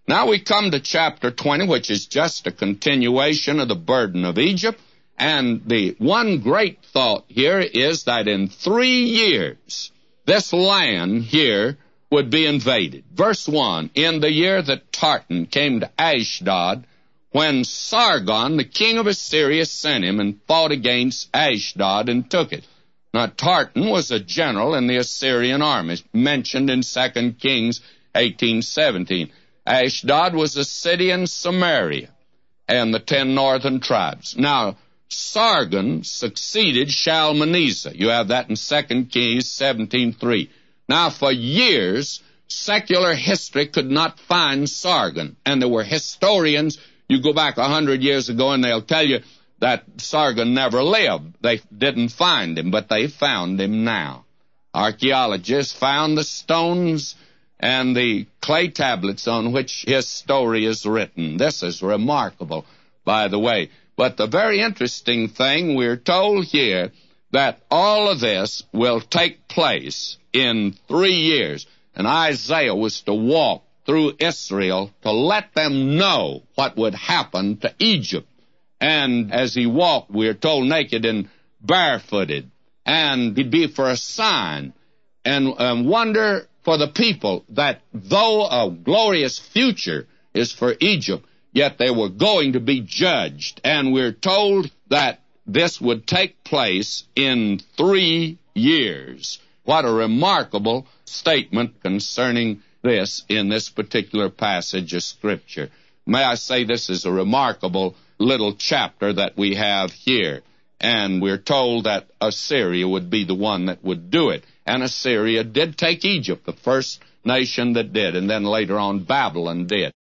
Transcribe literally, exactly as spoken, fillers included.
Now we come to chapter twenty, which is just a continuation of the burden of Egypt. And the one great thought here is that in three years, this land here would be invaded. Verse one, in the year that Tartan came to Ashdod, when Sargon, the king of Assyria, sent him and fought against Ashdod and took it. Now, Tartan was a general in the Assyrian army, mentioned in Second Kings eighteen seventeen. Ashdod was a city in Samaria and the ten northern tribes. Now, Sargon succeeded Shalmaneser. You have that in Second Kings seventeen three. Now, for years, secular history could not find Sargon, and there were historians. You go back a hundred years ago, and they'll tell you that Sargon never lived. They didn't find him, but they found him now. Archaeologists found the stones and the clay tablets on which his story is written. This is remarkable, by the way. But the very interesting thing, we're told here that all of this will take place in three years. And Isaiah was to walk through Israel to let them know what would happen to Egypt. And as he walked, we're told, naked and barefooted. And he'd be for a sign and um, wonder for the people that though a glorious future is for Egypt, yet they were going to be judged. And we're told that this would take place in three years. What a remarkable statement concerning this in this particular passage of Scripture. May I say this is a remarkable little chapter that we have here. And we're told that Assyria would be the one that would do it. And Assyria did take Egypt, the first nation that did, and then later on Babylon did.